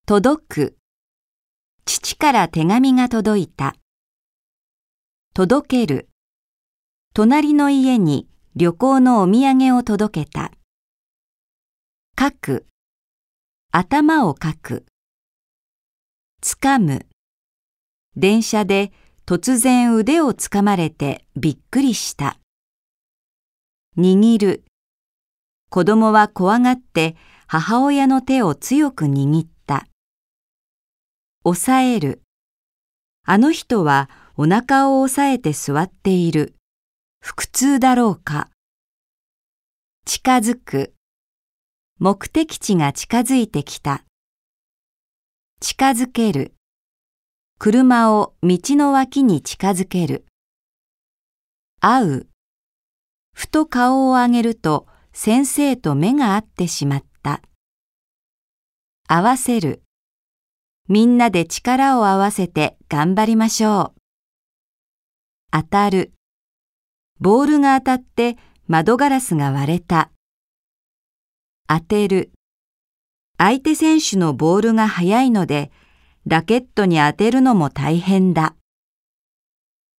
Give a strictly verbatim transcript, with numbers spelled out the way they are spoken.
届く。父から手紙が届いた。届ける。隣の家に旅行のお土産を届けた。かく。頭をかく。つかむ。電車で突然腕をつかまれてびっくりした。握る。子供は怖がって母親の手を強く握った。押さえる。あの人はお腹を押さえて座っている。腹痛だろうか。近づく。目的地が近づいてきた。近づける。車を道の脇に近づける。会う。ふと顔を上げると先生と目が合ってしまった。合わせる。みんなで力を合わせて頑張りましょう。当たる。ボールが当たって窓ガラスが割れた。当てる。相手選手のボールが速いので、ラケットに当てるのも大変だ。